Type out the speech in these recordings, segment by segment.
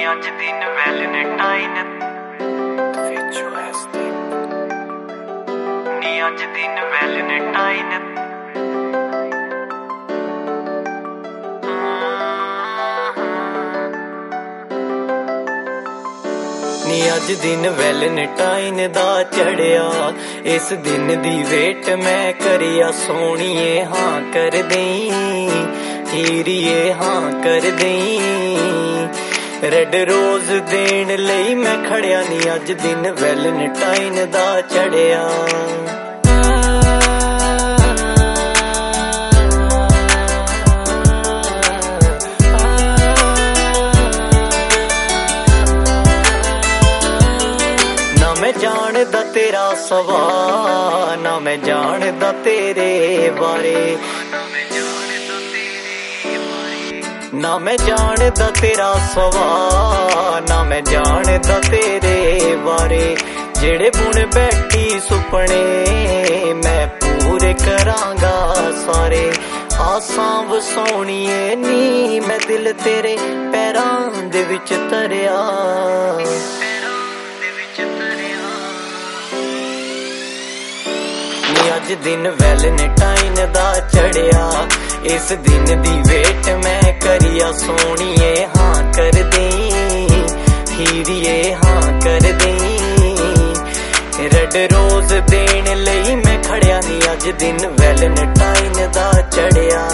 ਅੱਜ ਦਿਨ ਵੈਲੈਂਟਾਈਨ ਨੀ ਅੱਜ ਦਿਨ ਵੈਲੈਂਟਾਈਨ ਨੀ ਅੱਜ ਦਿਨ ਵੈਲੈਂਟਾਈਨ ਦਾ ਚੜਿਆ ਇਸ ਦਿਨ ਦੀ ਵੇਟ ਮੈਂ ਕਰਿਆ ਸੋਹਣੀਏ ਹਾਂ ਕਰ ਦੇਈ ਹੀਰੀਏ ਹਾਂ ਕਰ ਦੇਈ ਰੈਡ ਰੋਜ਼ ਦੇਣ ਲਈ ਮੈਂ ਖੜਿਆ ਨੀ ਅੱਜ ਦਿਨ ਵੈਲੈਂਟਾਈਨ ਦਾ ਚੜਿਆ ਮੈਂ ਜਾਣਦਾ ਤੇਰਾ ਸੁਭਾਅ ਨਾ ਮੈਂ ਜਾਣਦਾ ਤੇਰੇ ਬਾਰੇ ਨਾ ਮੈਂ ਜਾਣਦਾ ਤੇਰਾ ਸੁਭਾਅ ਨਾ ਮੈਂ ਜਾਣਦਾ ਤੇਰੇ ਬਾਰੇ ਜਿਹੜੇ ਬੁਣ ਬੈਠੀ ਸੁਪਨੇ ਮੈਂ ਪੂਰੇ ਕਰਾਂਗਾ ਸਾਰੇ ਆਸਾਂ ਵਸਾਉਣੀਏ ਨੀ ਮੈਂ ਦਿਲ ਤੇਰੇ ਪੈਰਾਂ ਦੇ ਵਿੱਚ ਧਰਿਆ ਅੱਜ ਦਿਨ ਵੈਲੈਂਟਾਈਨ ਦਾ ਚੜਿਆ ਇਸ ਦਿਨ ਦੀ ਵੇਟ ਮੈਂ ਕਰਿਆ ਸੋਹਣੀਏ ਹਾਂ ਕਰ ਦੇਈ ਹੀਰੀਏ ਹਾਂ ਕਰ ਦੇਈ ਰੈਡ ਰੋਜ਼ ਦੇਣ ਲਈ ਮੈਂ ਖੜਿਆ ਨੀ ਅੱਜ ਦਿਨ ਵੈਲੈਂਟਾਈਨ ਦਾ ਚੜਿਆ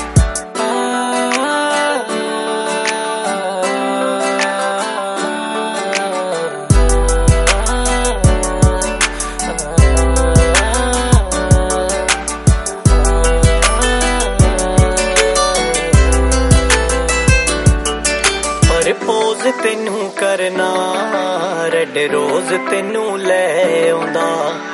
ਪ੍ਰਪੋਜ਼ ਤੈਨੂੰ ਕਰਨਾ ਰੈਡ ਰੋਜ਼ ਤੈਨੂੰ ਲੈ ਆਉਂਦਾ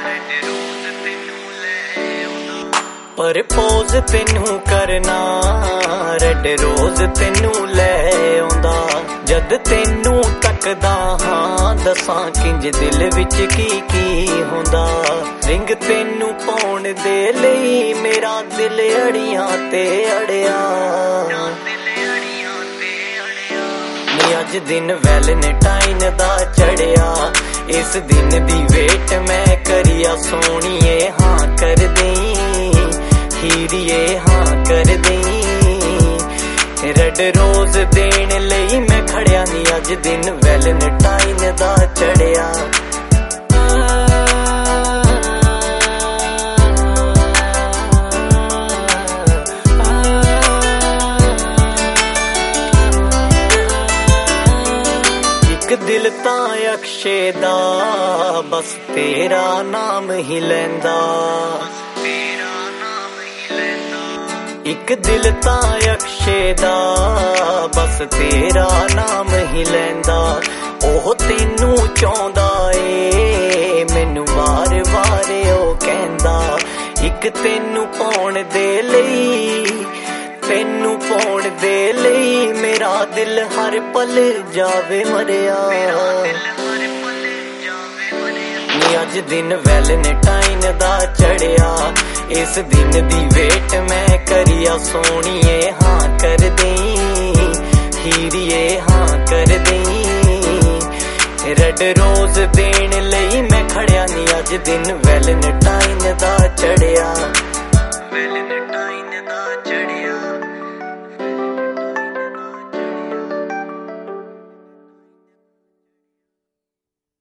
ਪ੍ਰਪੋਜ਼ ਤੈਨੂੰ ਕਰਨਾ ਰੈਡ ਰੋਜ਼ ਤੈਨੂੰ ਲੈ ਆਉਂਦਾ ਜਦ ਤੈਨੂੰ ਤੱਕਦਾ ਹਾਂ ਦੱਸਾਂ ਕਿੰਜ ਦਿਲ ਵਿੱਚ ਕੀ ਹੁੰਦਾ ਰਿੰਗ ਤੈਨੂੰ ਪਾਉਣ ਦੇ ਲਈ ਮੇਰਾ ਦਿਲ ਅੜੀਆਂ ਤੇ ਅੜਿਆ ਅੱਜ ਦਿਨ ਵੈਲੈਂਟਾਈਨ ਦਾ ਚੜਿਆ ਇਸ ਦਿਨ ਦੀ ਵੇਟ ਮੈਂ ਕਰਿਆ ਸੋਹਣੀਏ ਹਾਂ ਕਰ ਦੇਈ ਹੀਰੀਏ ਹਾਂ ਕਰ ਦੇਈ ਰੈਡ ਰੋਜ਼ ਦੇਣ ਲਈ ਮੈਂ ਖੜਿਆ ਨੀ ਅੱਜ ਦਿਨ ਵੈਲੈਂਟਾਈਨ ਦਾ ਚੜਿਆ ਦਿਲ ਤਾਂ ਅਕਸ਼ੇ ਦਾ ਬਸ ਤੇਰਾ ਨਾਮ ਹੀ ਲੈਂਦਾ ਇੱਕ ਦਿਲ ਤਾਂ ਅਕਸ਼ੇ ਦਾ ਬਸ ਤੇਰਾ ਨਾਮ ਹੀ ਲੈਂਦਾ ਉਹ ਤੈਨੂੰ ਚਾਹੁੰਦਾ ਏ ਮੈਨੂੰ ਵਾਰ-ਵਾਰ ਉਹ ਕਹਿੰਦਾ ਇੱਕ ਤੈਨੂੰ ਪਾਉਣ ਦੇ ਲਈ ਤੈਨੂੰ ਪਾਉਣ ਦੇ ਲਈ ਮੇਰਾ ਦਿਲ ਹਰ ਪਲ ਜਾਵੇ ਮਰਿਆ ਨੀ ਅੱਜ ਦਿਨ ਵੈਲੈਂਟਾਈਨ ਦਾ ਚੜਿਆ ਇਸ ਦਿਨ ਦੀ ਵੇਟ ਮੈਂ ਕਰਿਆ ਸੋਹਣੀਏ ਹਾਂ ਕਰ ਦੇਈ ਹੀਰੀਏ ਹਾਂ ਕਰ ਦੇਈ ਰੈਡ ਰੋਜ਼ ਦੇਣ ਲਈ ਮੈਂ ਖੜਿਆ ਨੀ ਅੱਜ ਦਿਨ ਵੈਲੈਂਟਾਈਨ ਦਾ